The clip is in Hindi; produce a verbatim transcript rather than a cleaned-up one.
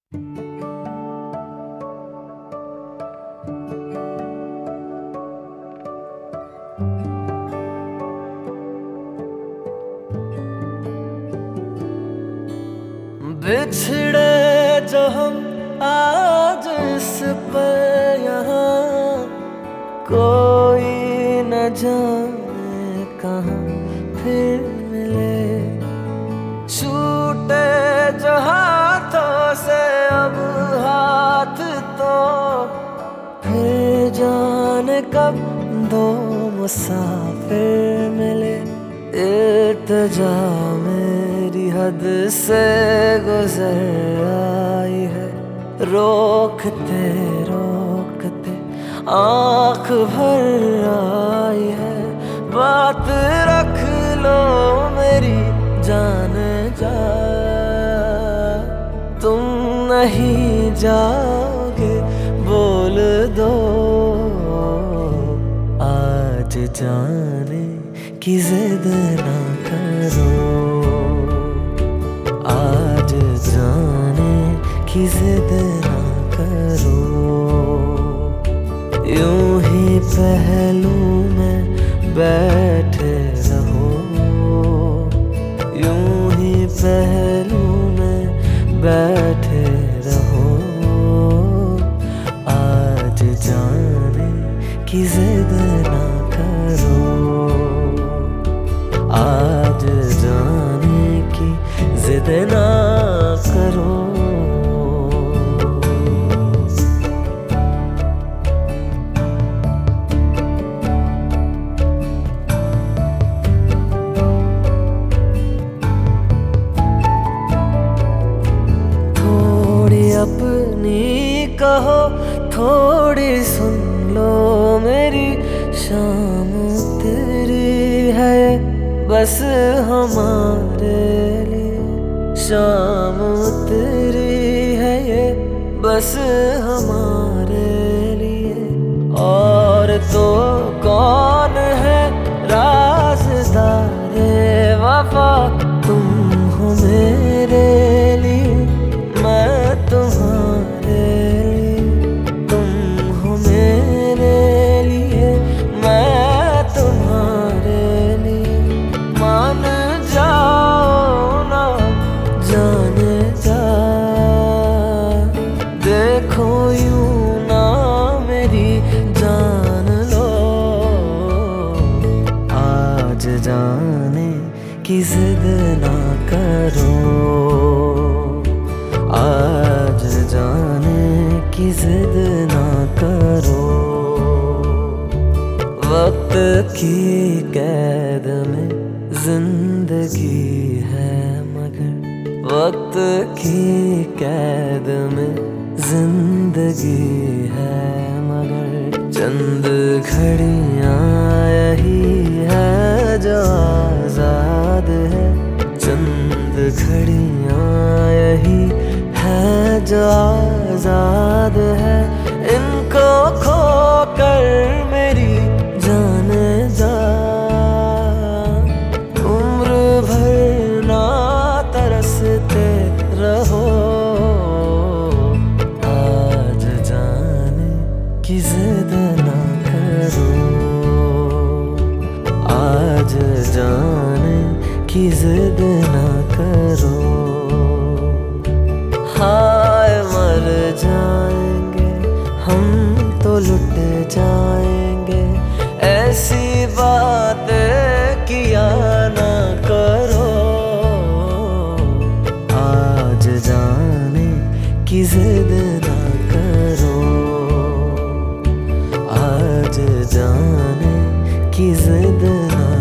बिछड़े जो हम आज इस पर यहाँ, कोई न जाने कहाँ फिर मिले। छूटे जो हाथों से अब हाथ, तो फिर जाने कब दो मुसाफिर मिले। इल्तिजा मेरी हद से गुजर आई है, रोकते रोकते आँख भर आई है। बात रख लो मेरी जान जा, तुम नहीं जाओगे बोल दो। आज जाने की जिद ना करो, आज जाने की जिद ना करो। यूं ही पहलू में बैठे रहो, यूं ही पहलू में बैठे रहो। आज जाने की जिद ना करो, आज जाने की जिद ना करो। थोड़ी अपनी कहो, थोड़ी सुन लो मेरी। शाम तेरी है बस हमारे लिए, शाम तेरी है ये बस हमारे लिए। और तो कौन है राज़दारे वफा, तुम हो मेरे लिए, मैं तुम्हारे लिए। तुम हो मेरे लिए, मैं तुम्हारे लिए। मान जाओ ना जाने जा, देखो यूं ना मेरी जान लो। आज जाने की जिद ना करो, आज जाने की जिद ना करो। वक्त की कैद में जिंदगी है मगर, वक्त की कैद में जिंदगी है मगर। चंद घड़ियां यही है जो आजाद है, चंद घड़ियां यही है जो आजाद है। इनको खो कर मेरी जान जा, उम्र भर ना तरसते रहो। आज जाने की जिद ना करो, आज जाने की जिद ना करो। हाय मर जाएंगे हम तो लुट जाएंगे, ऐसी बातें किया ना करो। आज जाने की जिद ना करो, आज जाने की जिद ना